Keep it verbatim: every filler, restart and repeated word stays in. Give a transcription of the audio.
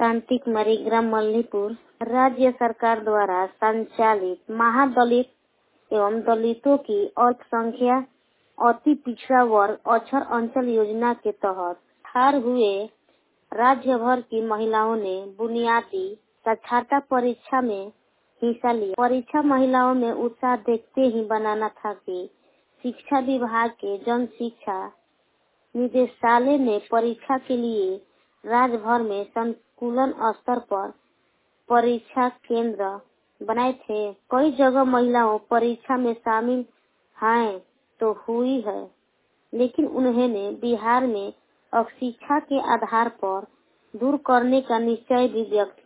शांति कुमारी, gram Mallipur. राज्य सरकार द्वारा संचालित महादलित एवं दलितों की अल्पसंख्या अति पिछड़ा वर्ग अक्षर अंचल योजना के तहत हार हुए राज्य भर की महिलाओं ने बुनियादी साक्षरता परीक्षा में हिस्सा लिया। परीक्षा महिलाओं में उत्साह देखते ही बनाना था कि शिक्षा विभाग के जन शिक्षा निदेशालय ने परीक्षा के लिए राज्य भर में संकुलन स्तर पर परीक्षा केंद्र बनाए थे। कई जगह महिलाओं परीक्षा में शामिल हैं तो हुई है, लेकिन उन्होंने बिहार में अब शिक्षा के आधार पर दूर करने का निश्चय भी व्यक्त